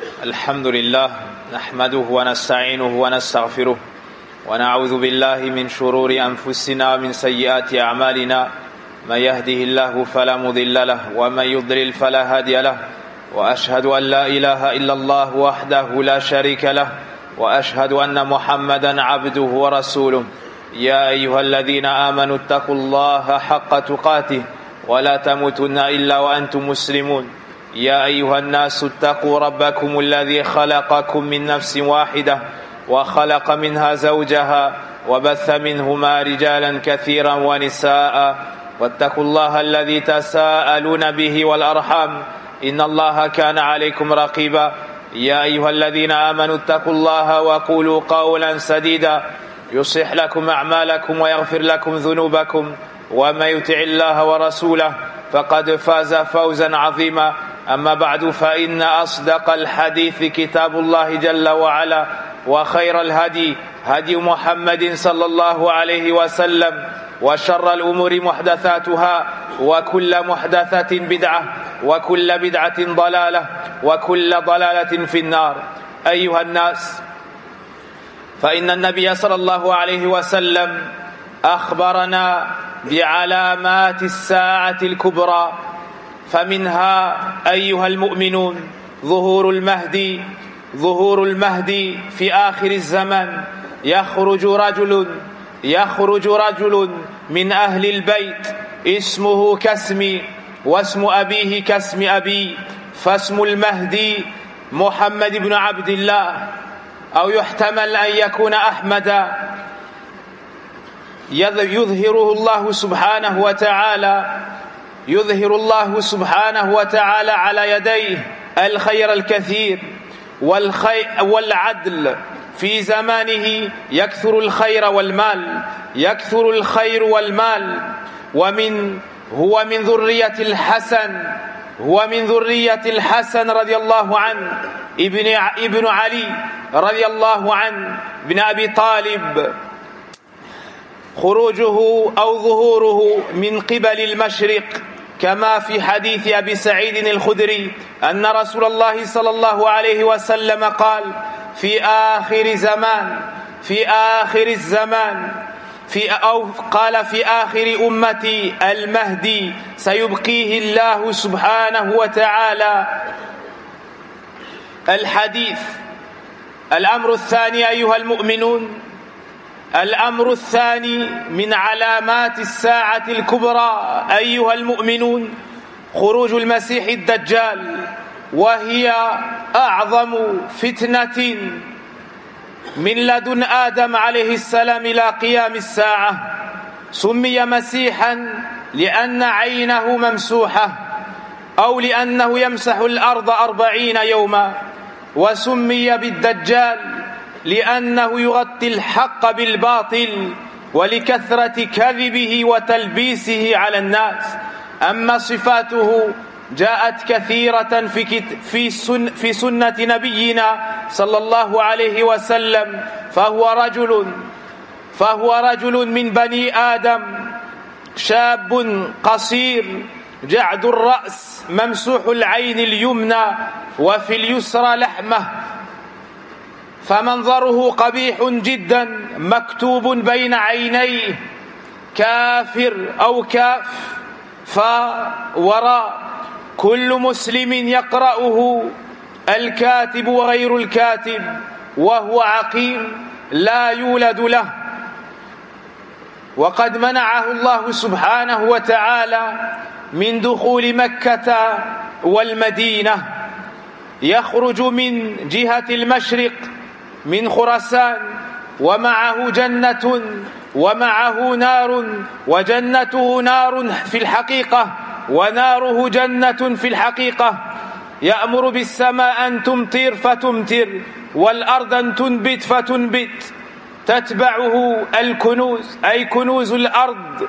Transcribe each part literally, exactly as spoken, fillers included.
الحمد لله نحمده ونستعينه ونستغفره ونعوذ بالله من شرور أنفسنا ومن سيئات أعمالنا من يهده الله فلا مضل له ومن يضلل فلا هادي له وأشهد أن لا إله إلا الله وحده لا شريك له وأشهد أن محمدا عبده ورسوله يا أيها الذين آمنوا اتقوا الله حق تقاته ولا تموتن إلا وأنتم مسلمون يا أيها الناس اتقوا ربكم الذي خلقكم من نفس واحدة وخلق منها زوجها وبث منهما رجالا كثيرا ونساء واتقوا الله الذي تساءلون به والأرحام إن الله كان عليكم رقيبا يا أيها الذين آمنوا اتقوا الله وقولوا قولا سديدا يصلح لكم أعمالكم ويغفر لكم ذنوبكم ومن يطع الله ورسوله فقد فاز فوزا عظيما أما بعد فإن أصدق الحديث كتاب الله جل وعلا وخير الهدي هدي محمد صلى الله عليه وسلم وشر الأمور محدثاتها وكل محدثة بدعة وكل بدعة ضلالة وكل ضلالة في النار. أيها الناس، فإن النبي صلى الله عليه وسلم أخبرنا بعلامات الساعة الكبرى، فمنها أيها المؤمنون ظهور المهدي ظهور المهدي في آخر الزمان. يخرج رجل يخرج رجل من أهل البيت اسمه كاسمي واسم أبيه كاسم أبي، فاسم المهدي محمد بن عبد الله، أو يحتمل أن يكون أحمد. يظهره الله سبحانه وتعالى يظهر الله سبحانه وتعالى على يديه الخير الكثير والخير والعدل في زمانه. يكثر الخير والمال يكثر الخير والمال ومن هو من ذرية الحسن هو من ذرية الحسن رضي الله عنه ابن ابن علي رضي الله عنه بن أبي طالب. خروجه أو ظهوره من قبل المشرق، كما في حديث أبي سعيد الخدري أن رسول الله صلى الله عليه وسلم قال في آخر زمان في آخر الزمان في أو قال في آخر أمتي المهدي سيبقيه الله سبحانه وتعالى. الحديث. الأمر الثاني أيها المؤمنون، الأمر الثاني من علامات الساعة الكبرى أيها المؤمنون خروج المسيح الدجال، وهي أعظم فتنة من لدن آدم عليه السلام إلى قيام الساعة. سمي مسيحا لأن عينه ممسوحة أو لأنه يمسح الأرض أربعين يوما، وسمي بالدجال لأنه يغطي الحق بالباطل ولكثرة كذبه وتلبيسه على الناس. أما صفاته جاءت كثيرة في في سن في سنة نبينا صلى الله عليه وسلم. فهو رجل فهو رجل من بني آدم، شاب قصير جعد الرأس ممسوح العين اليمنى وفي اليسرى لحمة، فمنظره قبيح جدا، مكتوب بين عينيه كافر أو كاف فوراء كل مسلم يقرأه الكاتب وغير الكاتب، وهو عقيم لا يولد له. وقد منعه الله سبحانه وتعالى من دخول مكة والمدينة. يخرج من جهة المشرق من خراسان، ومعه جنة ومعه نار، وجنته نار في الحقيقة وناره جنة في الحقيقة. يأمر بالسماء أن تمطر فتمطر والأرض أن تنبت فتنبت، تتبعه الكنوز أي كنوز الأرض،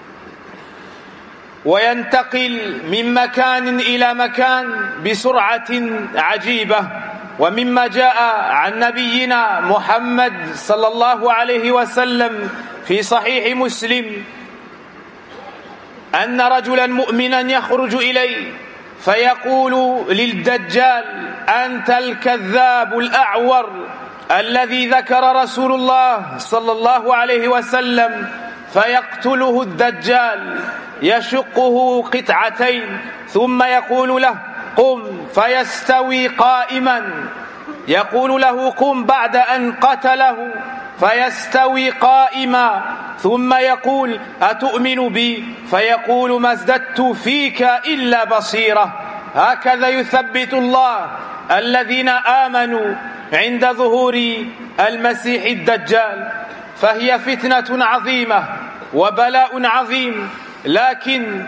وينتقل من مكان إلى مكان بسرعة عجيبة. ومما جاء عن نبينا محمد صلى الله عليه وسلم في صحيح مسلم أن رجلا مؤمنا يخرج إليه فيقول للدجال: أنت الكذاب الأعور الذي ذكر رسول الله صلى الله عليه وسلم، فيقتله الدجال يشقه قطعتين ثم يقول له: قم، فيستوي قائما. يقول له: قم، بعد أن قتله فيستوي قائما، ثم يقول: أتؤمن بي؟ فيقول: ما ازددت فيك إلا بصيرة. هكذا يثبت الله الذين آمنوا عند ظهور المسيح الدجال. فهي فتنة عظيمة وبلاء عظيم، لكن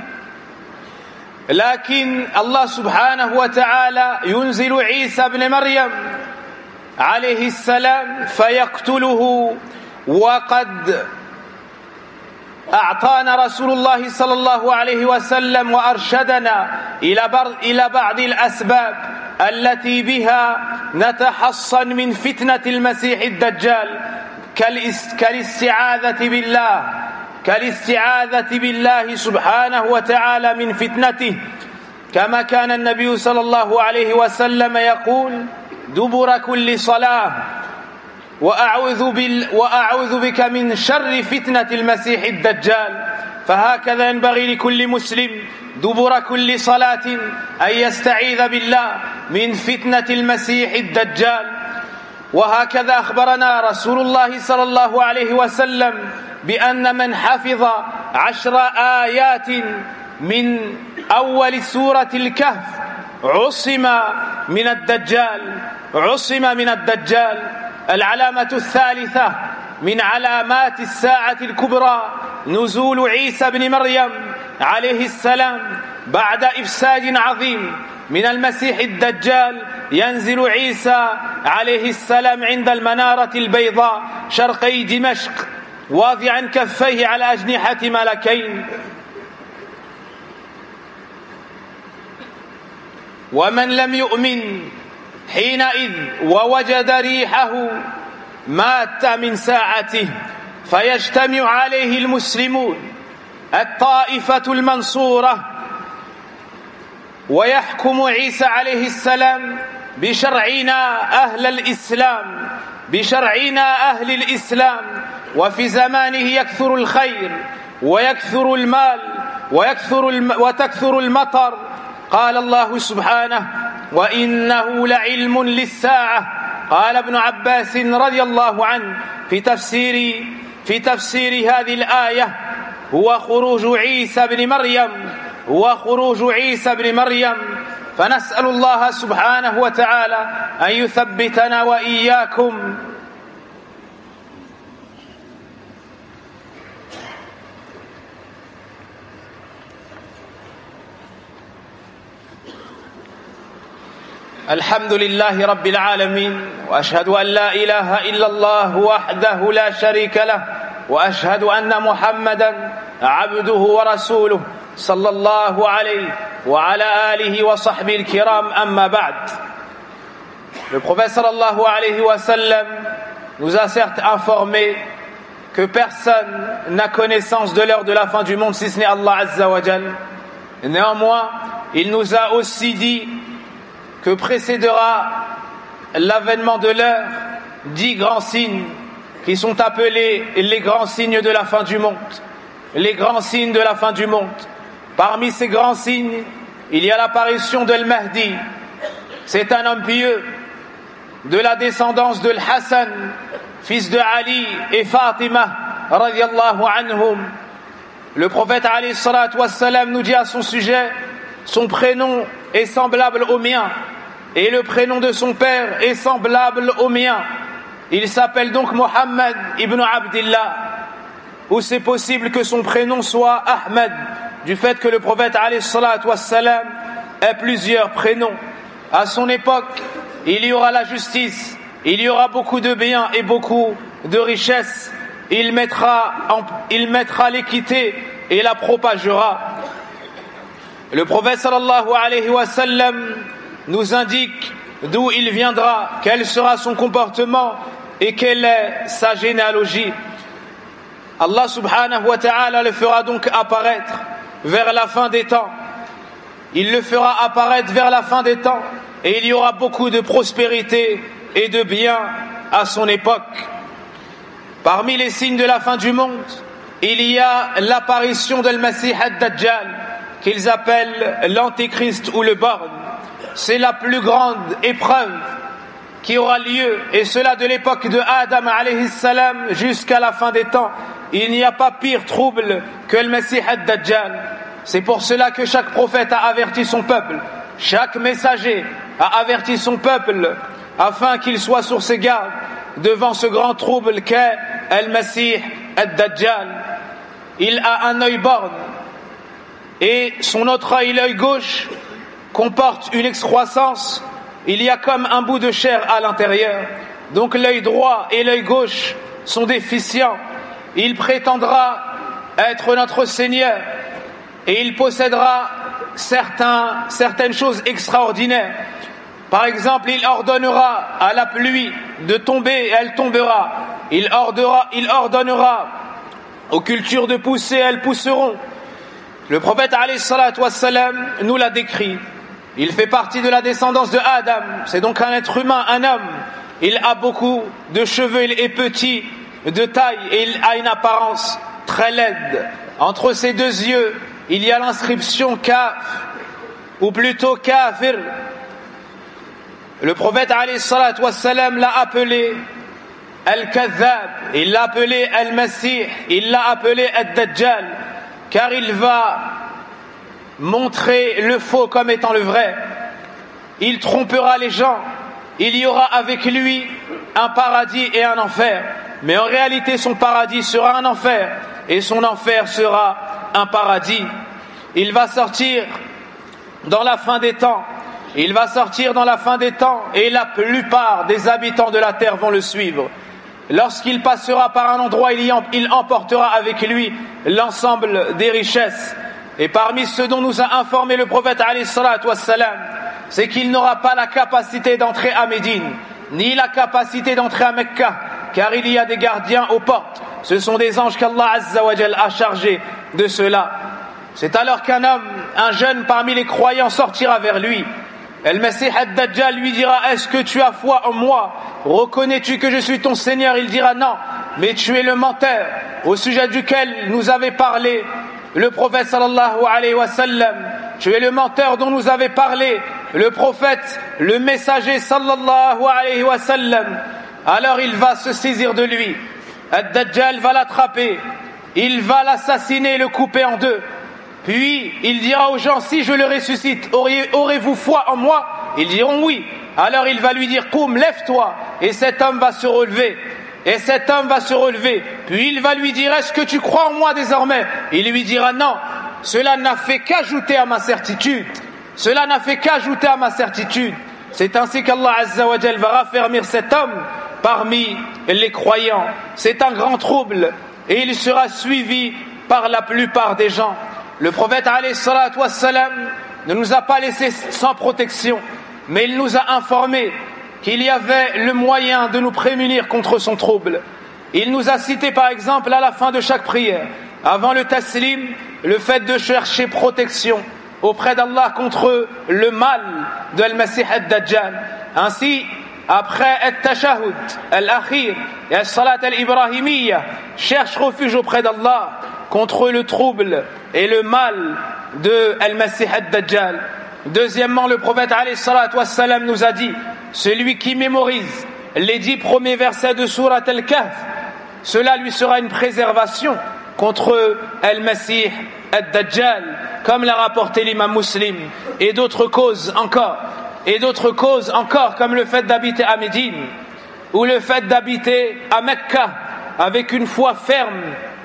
لكن الله سبحانه وتعالى ينزل عيسى بن مريم عليه السلام فيقتله. وقد أعطانا رسول الله صلى الله عليه وسلم وأرشدنا إلى بعض الأسباب التي بها نتحصن من فتنة المسيح الدجال، كالاستعاذة بالله كالاستعاذة بالله سبحانه وتعالى من فتنته، كما كان النبي صلى الله عليه وسلم يقول: دبر كل صلاة وأعوذ, بال وأعوذ بك من شر فتنة المسيح الدجال. فهكذا ينبغي لكل مسلم دبر كل صلاة أن يستعيذ بالله من فتنة المسيح الدجال. وهكذا أخبرنا رسول الله صلى الله عليه وسلم بأن من حفظ عشر آيات من أول سورة الكهف عصم من الدجال عصم من الدجال. العلامة الثالثة من علامات الساعة الكبرى نزول عيسى بن مريم عليه السلام بعد إفساد عظيم من المسيح الدجال. ينزل عيسى عليه السلام عند المنارة البيضاء شرقي دمشق واضعا كفيه على أجنحة ملكين. ومن لم يؤمن حينئذ ووجد ريحه مات من ساعته، فيجتمع عليه المسلمون الطائفة المنصورة ويحكم عيسى عليه السلام بشرعنا أهل الإسلام بشرعنا أهل الإسلام وفي زمانه يكثر الخير ويكثر المال ويكثر الم وتكثر المطر. قال الله سبحانه: وإنه لعلم للساعة. قال ابن عباس رضي الله عنه في تفسير في تفسير هذه الآية: هو خروج عيسى بن مريم هو خروج عيسى بن مريم. فنسأل الله سبحانه وتعالى أن يثبتنا وإياكم الحمد لله رب العالمين، وأشهد أن لا إله إلا الله وحده لا شريك له، وأشهد أن محمدا عبده ورسوله صلى الله عليه وعلى آله وصحبه الكرام. أما بعد. Le prophète sallallahu alayhi wa sallam nous a certes informé que personne n'a connaissance de l'heure de la fin du monde si ce n'est Allah Azza wa Jal. Néanmoins, il nous a aussi dit que précédera l'avènement de l'heure dix grands signes qui sont appelés les grands signes de la fin du monde. Les grands signes de la fin du monde. Parmi ces grands signes, il y a l'apparition de Al-Mahdi. C'est un homme pieux de la descendance de Al-Hassan, fils de Ali et Fatima radiyallahu anhum. Le prophète alayhi salatu wassalam nous dit à son sujet: son prénom est semblable au mien et le prénom de son père est semblable au mien. Il s'appelle donc Mohammed ibn Abdillah, ou c'est possible que son prénom soit Ahmed, du fait que le prophète alayhi salatu wassalam ait plusieurs prénoms. À son époque, il y aura la justice, il y aura beaucoup de biens et beaucoup de richesses. Il mettra, en, il mettra l'équité et la propagera. Le prophète sallallahu alayhi wa sallam nous indique d'où il viendra, quel sera son comportement et quelle est sa généalogie. Allah subhanahu wa ta'ala le fera donc apparaître vers la fin des temps. il le fera apparaître vers la fin des temps et il y aura beaucoup de prospérité et de bien à son époque. Parmi les signes de la fin du monde, il y a l'apparition de Al-Masih ad-Dajjal, qu'ils appellent l'Antéchrist ou le borgne. C'est la plus grande épreuve qui aura lieu, et cela de l'époque de Adam alayhi salam jusqu'à la fin des temps. Il n'y a pas pire trouble que le Masih ad-Dajjal. C'est pour cela que chaque prophète a averti son peuple, chaque messager a averti son peuple, afin qu'il soit sur ses gardes devant ce grand trouble qu'est Al-Masih ad-Dajjal. Il a un œil borgne, et son autre œil, l'œil gauche, comporte une excroissance. Il y a comme un bout de chair à l'intérieur. Donc l'œil droit et l'œil gauche sont déficients. Il prétendra être notre Seigneur et il possédera certains, certaines choses extraordinaires. Par exemple, il ordonnera à la pluie de tomber et elle tombera. Il ordonnera, il ordonnera aux cultures de pousser et elles pousseront. Le prophète alayhi salatu wassalam nous l'a décrit. Il fait partie de la descendance de Adam. C'est donc un être humain, un homme. Il a beaucoup de cheveux, il est petit de taille et il a une apparence très laide. Entre ses deux yeux, il y a l'inscription Kaf, ou plutôt Kafir. Le prophète alayhi salatu wassalam l'a appelé Al-Kadhab, il l'a appelé Al-Masih, il l'a appelé Ad-Dajjal, car il va montrer le faux comme étant le vrai. Il trompera les gens. Il y aura avec lui un paradis et un enfer. Mais en réalité, son paradis sera un enfer et son enfer sera un paradis. Il va sortir dans la fin des temps. Il va sortir dans la fin des temps et la plupart des habitants de la terre vont le suivre. Lorsqu'il passera par un endroit, il, y en, il emportera avec lui l'ensemble des richesses. Et parmi ce dont nous a informé le prophète alayhi salatu wassalam, c'est qu'il n'aura pas la capacité d'entrer à Médine, ni la capacité d'entrer à Mecca, car il y a des gardiens aux portes. Ce sont des anges qu'Allah Azza wa Jal a chargés de cela. C'est alors qu'un homme, un jeune parmi les croyants sortira vers lui. Al-Masih ad-Dajjal lui dira: est-ce que tu as foi en moi? Reconnais-tu que je suis ton Seigneur? Il dira: non, mais tu es le menteur au sujet duquel nous avait parlé le prophète sallallahu alayhi wa sallam. Tu es le menteur dont nous avait parlé le prophète, le messager sallallahu alayhi wa sallam. Alors il va se saisir de lui. Ad-Dajjal va l'attraper, il va l'assassiner et le couper en deux. Puis il dira aux gens: si je le ressuscite, aurez-vous foi en moi? Ils diront oui. Alors il va lui dire: Koum, lève-toi. Et cet homme va se relever. Et cet homme va se relever. Puis il va lui dire: est-ce que tu crois en moi désormais? Il lui dira: non, cela n'a fait qu'ajouter à ma certitude. Cela n'a fait qu'ajouter à ma certitude. C'est ainsi qu'Allah Azza wa Jal va raffermir cet homme parmi les croyants. C'est un grand trouble et il sera suivi par la plupart des gens. Le prophète alayhi salatu wassalam ne nous a pas laissé sans protection, mais il nous a informé qu'il y avait le moyen de nous prémunir contre son trouble. Il nous a cité par exemple à la fin de chaque prière, avant le taslim, le fait de chercher protection auprès d'Allah contre le mal de Al-Masih ad-Dajjal. Ainsi, après Al-Tashahud, Al-Akhir et Al-Salat Al-Ibrahimiyya, cherche refuge auprès d'Allah contre le trouble et le mal de Al-Masih ad-Dajjal. Deuxièmement, le prophète alayhi salatu wassalam nous a dit: celui qui mémorise les dix premiers versets de Surat Al-Kahf, cela lui sera une préservation contre Al-Masih ad-Dajjal, comme l'a rapporté l'imam Muslim, et d'autres causes encore, et d'autres causes encore, comme le fait d'habiter à Médine, ou le fait d'habiter à Mecca, avec une foi ferme,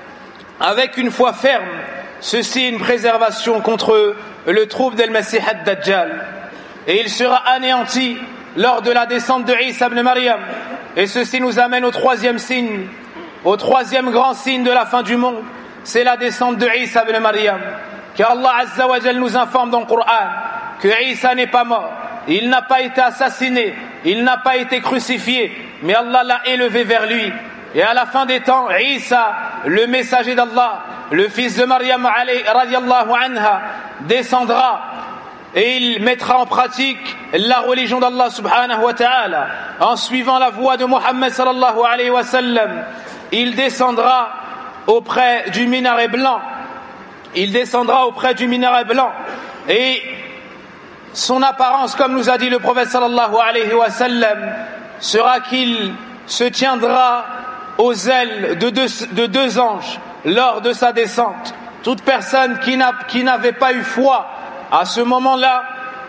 avec une foi ferme, ceci est une préservation contre le trouble d'Al-Masih ad-Dajjal. Et il sera anéanti lors de la descente de Isa ibn Maryam. Et ceci nous amène au troisième signe, au troisième grand signe de la fin du monde, c'est la descente de Isa ibn Maryam. Car Allah Azza wa Jal nous informe dans le Coran que Isa n'est pas mort, il n'a pas été assassiné, il n'a pas été crucifié, mais Allah l'a élevé vers lui. Et à la fin des temps, Isa, le messager d'Allah, le fils de Maryam radiallahu anha, descendra et il mettra en pratique la religion d'Allah subhanahu wa ta'ala en suivant la voie de Muhammad sallallahu alayhi wa sallam, il descendra auprès du minaret blanc. Il descendra auprès du minaret blanc et son apparence, comme nous a dit le prophète sallallahu alayhi wa sallam, sera qu'il se tiendra aux ailes de deux, de deux anges lors de sa descente. Toute personne qui, n'a, qui n'avait pas eu foi à ce moment-là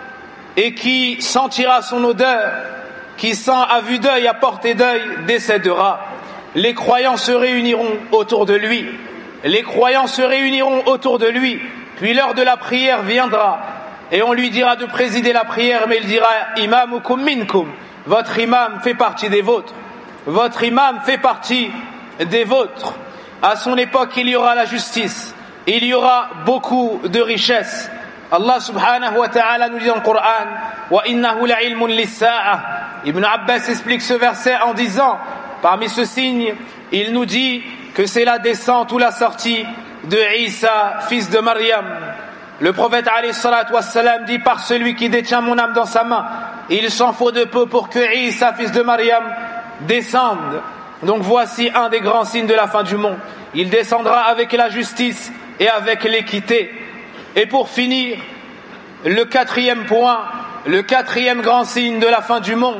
et qui sentira son odeur, qui sent à vue d'œil, à portée d'œil, décédera. Les croyants se réuniront autour de lui. Les croyants se réuniront autour de lui, puis l'heure de la prière viendra et on lui dira de présider la prière, mais il dira imamukum minkum, votre imam fait partie des vôtres. Votre imam fait partie des vôtres. À son époque, il y aura la justice, il y aura beaucoup de richesses. Allah subhanahu wa ta'ala nous dit dans le Coran wa innahu la'ilmun lis-sa'ah. Ibn Abbas explique ce verset en disant, parmi ce signe, il nous dit que c'est la descente ou la sortie de Isa, fils de Maryam. Le prophète alayhi salatu wassalam dit, par celui qui détient mon âme dans sa main, il s'en faut de peu pour que Isa, fils de Maryam, descende. Donc voici un des grands signes de la fin du monde. Il descendra avec la justice et avec l'équité. Et pour finir, le quatrième point, le quatrième grand signe de la fin du monde,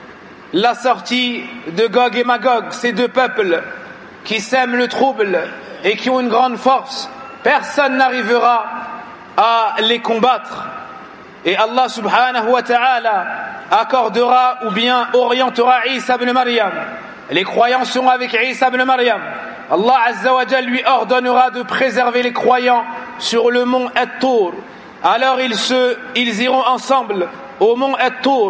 la sortie de Gog et Magog, ces deux peuples qui sèment le trouble et qui ont une grande force. Personne n'arrivera à les combattre. Et Allah subhanahu wa ta'ala accordera ou bien orientera Isa ibn Maryam. Les croyants seront avec Isa ibn Maryam. Allah azza wa jalla lui ordonnera de préserver les croyants sur le mont At-Tur. Alors ils, se, ils iront ensemble au mont At-Tur.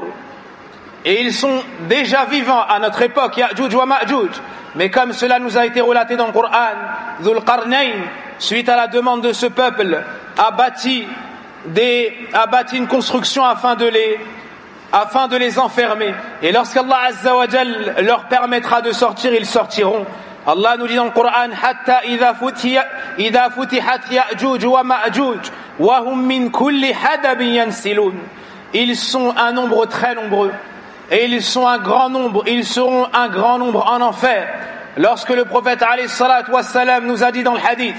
Et ils sont déjà vivants à notre époque, Ya'juj wa Ma'juj. Mais comme cela nous a été relaté dans le Coran, Dhul Qarnayn, suite à la demande de ce peuple, a bâti Des, a bâti une construction afin de les, afin de les enfermer. Et lorsqu'Allah Azza wa Jal leur permettra de sortir, ils sortiront. Allah nous dit dans le Coran, Hatta idha futihat Ya'juj wa Ma'juj wa hum min kulli hadabin yansilun. Ils sont un nombre très nombreux et ils sont un grand nombre, ils seront un grand nombre en enfer. Lorsque le prophète alayhi salatu wassalam nous a dit dans le hadith,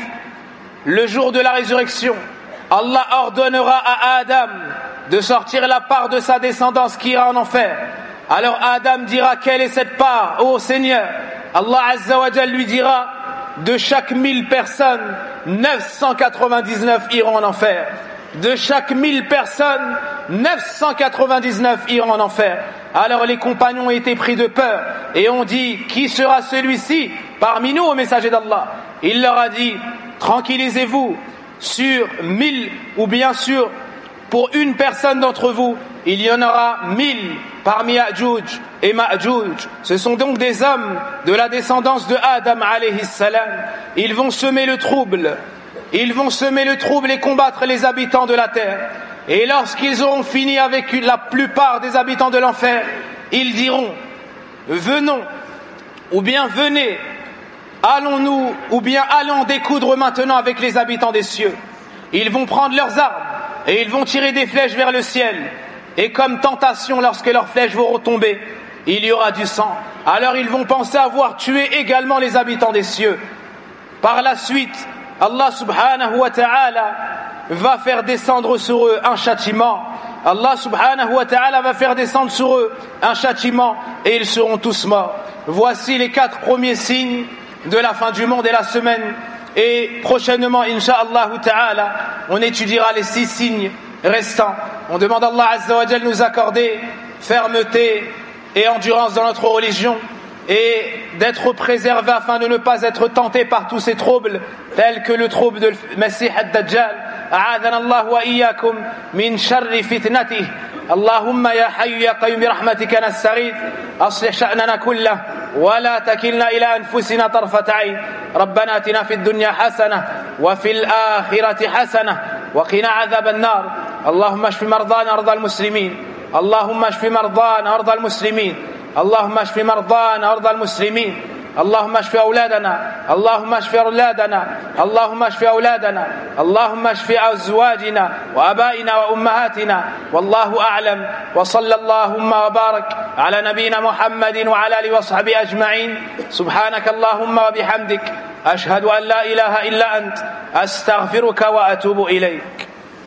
le jour de la résurrection, Allah ordonnera à Adam de sortir la part de sa descendance qui ira en enfer. Alors Adam dira, quelle est cette part, ô Seigneur? Allah Azza wa Jal lui dira, de chaque mille personnes, neuf cent quatre-vingt-dix-neuf iront en enfer. De chaque mille personnes, neuf cent quatre-vingt-dix-neuf iront en enfer. Alors les compagnons ont été pris de peur et ont dit, qui sera celui-ci parmi nous, au messager d'Allah? Il leur a dit, tranquillisez-vous, sur mille, ou bien sûr pour une personne d'entre vous, il y en aura mille parmi Ya'juj et Ma'juj. Ce sont donc des hommes de la descendance de Adam alayhi salam. Ils vont semer le trouble, ils vont semer le trouble et combattre les habitants de la terre. Et lorsqu'ils auront fini avec la plupart des habitants de l'enfer, ils diront, venons, ou bien venez, allons-nous, ou bien allons découdre maintenant avec les habitants des cieux. Ils vont prendre leurs armes et ils vont tirer des flèches vers le ciel. Et comme tentation, lorsque leurs flèches vont retomber, il y aura du sang. Alors ils vont penser avoir tué également les habitants des cieux. Par la suite, Allah subhanahu wa ta'ala va faire descendre sur eux un châtiment. Allah subhanahu wa ta'ala va faire descendre sur eux un châtiment et ils seront tous morts. Voici les quatre premiers signes de la fin du monde et la semaine. Et prochainement, insha'Allah ta'ala, on étudiera les six signes restants. On demande à Allah Azza wa Jal nous accorder fermeté et endurance dans notre religion et d'être préservé afin de ne pas être tenté par tous ces troubles tels que le trouble de Masih ad-Dajjal. أعاذنا الله وإياكم من شر فتنته. اللهم يا حي يا قيوم برحمتك نستغيث أصلح شأننا كله ولا تكلنا إلى أنفسنا طرفة عين. ربنا آتنا في الدنيا حسنة وفي الآخرة حسنة وقنا عذاب النار. اللهم اشف مرضانا ومرضى المسلمين. اللهم اشف مرضانا ومرضى المسلمين. اللهم اشف مرضانا ومرضى المسلمين. اللهم اشف أولادنا، اللهم اشف أولادنا، اللهم اشف أولادنا، اللهم اشف أزواجنا وأبائنا وأمهاتنا. والله أعلم، وصلى اللهم وبارك على نبينا محمد وعلى آله وصحبه أجمعين. سبحانك اللهم وبحمدك، أشهد أن لا إله إلا أنت، أستغفرك وأتوب إليك.